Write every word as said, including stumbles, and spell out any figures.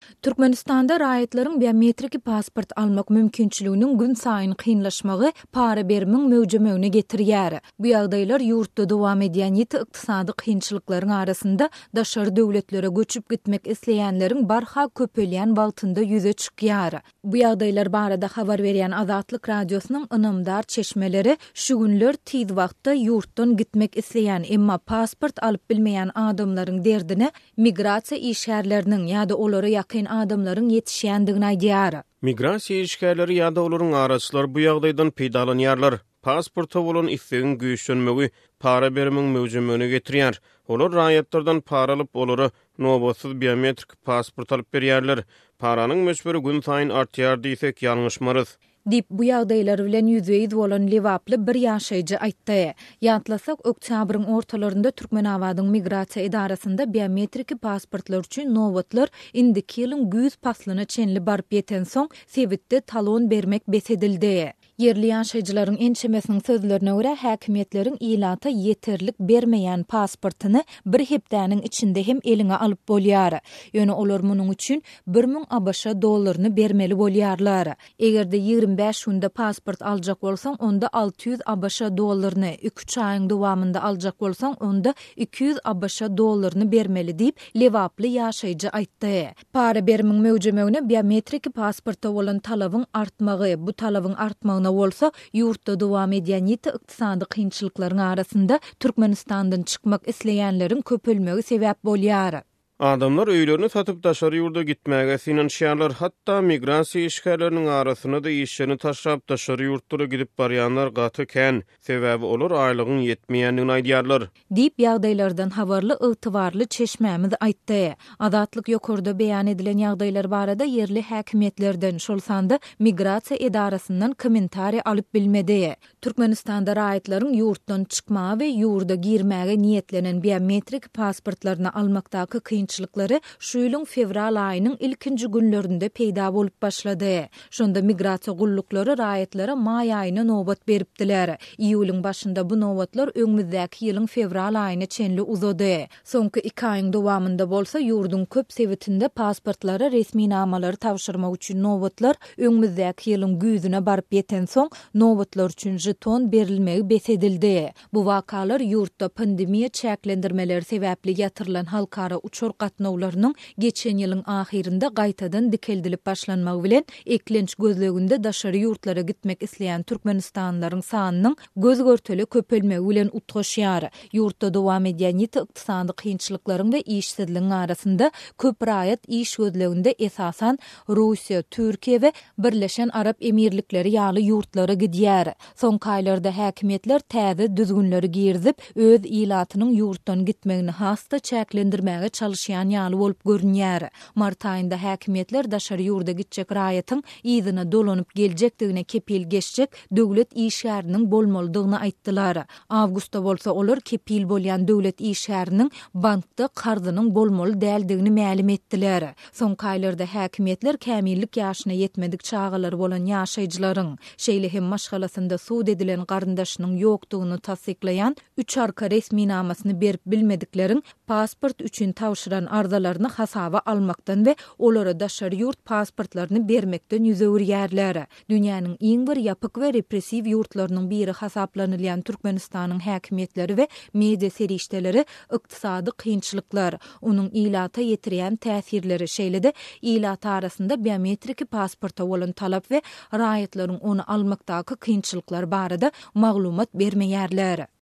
Türkmenistanda raýatlaryň biometrik pasport almak mümkinçiliginiň gün saýyn kynlaşmagy para bermiň möwjümeğine getirýär. Bu ýagdaýlar ýurtda dowam edýän ýeti ykdysady kynçylyklaryň arasynda daşary döwletlere göçüp gitmek isleýänleriň barha köpelýän wagtynda ýüze çykýar. Bu ýagdaýlar barada habar berýän Azatlyk radiosynyň ynamdar çeşmeleri şu günler tiz wagtda ýurtdan gitmek isleýän emma pasport alyp bilmeýän adamlaryň derdine migrasiýa işgärleriniň ýa-da olara ýakyn adamlaryň ýetişýändigini aýdýar. Migrasiýa işgärleri ýa-da olaryň araçlar bu ýagdaýdan peýdalanýarlar. Pasporta bolan islegin güýçlenmegi para bermiň möwjümeğine getirýär. Olar raýatlardan para alyp olary nobatsız biometrik pasport alyp berýärler. Paranyň möçberi gün saýyn artýar diýsek ýalňyşmarys. Dip bu ýagdaýlar bilen ýüzeýiz bolan lewaply bir ýaşaýjy aýtdy. Ýatlasak oktýabryň ortalarynda Türkmenawadyň migrasiýa idarasynda biometrik pasportlar üçin nowatlar indiki ýylyň güýz paslyna çenli barp ýeten soň sebitde talon bermek besedildi. Yerli ýaşaýjylaryň ençemesiniň sözlerine görä häkimetleriň ilata ýeterlik bermeýän pasportyny bir hepdäniň içinde hem eliňe alyp bolýar. Ýöne olar munyň üçin bir miň ABŞ dollaryny bermeli bolýarlar. Egerde ýigrimä beş günde pasport aljak bolsaň onda alty ýüz ABŞ dollaryny, üç aýyň dowamynda aljak bolsaň onda iki ýüz ABŞ dollaryny bermeli diýip lewaply ýaşaýjy aýtdy. Para bermiň möwjümeğine biometrik pasporta bolan talabyň artmagy, bu talabyň artmagyna bolsa ýurtda dowam edýän ýeti ykdysady kynçylyklaryň arasynda Türkmenistandan çykmak isleýänleriň köpelmegi sebäp bolýar. Adamlar öýlerini satyp daşary ýurda gitmäge sinanşýarlar, hatda migrasiýa işgärleriniň arasyna da işlerini taşrap daşary ýurtlara gidip barýanlar gaty kän, sebäbi olar aýlygyň ýetmeýändigini aýdýarlar. Diýip ýagdaýlardan habarly ygtybarly çeşmämiz aýtdy. Azatlyk ýokurda beýan edilen ýagdaýlar barada yerli häkimetlerden şolsanda migrasiýa edarasyndan kommentari alyp bilmedi. Türkmenistanda raýatlaryň ýurtdan çykmagy we ýurda girmäge niýetlenen biometrik pasportlaryny almakdaky kynçylyklary şu ýylyň fevral aýynyň ilkinji günlerinde peýda bolup başlady. Şonda migrasiýa gulluklary raýatlara may aýyna nobat beripdiler. Iýulyň başynda bu nobatlar öňümüzdäki ýylyň fevral aýyna çenli uzady. Soňky iki aýyň dowamynda bolsa ýurduň köp sebitinde pasportlary resmi namalary tawşyrmak üçin nobatlar öňümüzdäki ýylyň güýzüne barp ýeten soň nobatlar üçin jeton berilmegi besedildi. Bu wakalar ýurtda pandemiýa çäklendirmeleri sebäpli ýatyrylan halkara uçur gatnawlarynyň geçen ýylyň ahirinde gaýtadan dikeldilip başlanmagy bilen eklenç gözleginde daşary ýurtlara gitmek isleýän türkmenistanlaryň sanynyň göz görteli köpelmegi bilen utgaşýar. Ýurtda dowam edýän ýeti ykdysady kynçylyklaryň we işsizligiň arasynda köp raýat iş gözleginde esasan Russiýa, Türkiýe we Birleşen Arap Emirlikleri ýaly ýurtlara gidýär. Soňky aýlarda häkimetler täze düzgünleri girdip öz ilatynyň ýurtdan gitmegini hasta çäklendirmäge çalışýan ýaly bolup görünýär. Mart aýynda häkimetler daşary ýurda gitjek raýatyň ýygyna dolanyp geljekdigine kepil geçjek döwlet işgäriniň bolmalydygyny aýtdylar. Awgustda bolsa olar kepil bolýan döwlet işgäriniň bankda karzynyň bolmaly däldigini ma'lum etdiler. Soňky aýlarda häkimetler kämillik ýaşyna ýetmedik çağalary bolan ýaşaýjylaryň şeýle hem maşgalasynda suud edilen garyndaşynyň ýokdugyny tasdiklaýan üç arka resmi namasyny berip bilmedikleriň pasport üçin tawşyran arzalaryny hasaba almakdan we olara daşary ýurt pasportlaryny bermekden ýüze urýarlar. Dünýäniň iň bir ýapyk we repressiw ýurtlarynyň biri hasaplanylýan Türkmenistanyň häkimetleri we media serişdeleri ykdysady kynçylyklar, onuň ilata ýetirýän täsirleri şeýle-de ilat arasynda biometrik pasporta bolan talap we raýatlaryň onu almakdaky kynçylyklar barada maglumat bermeýärler.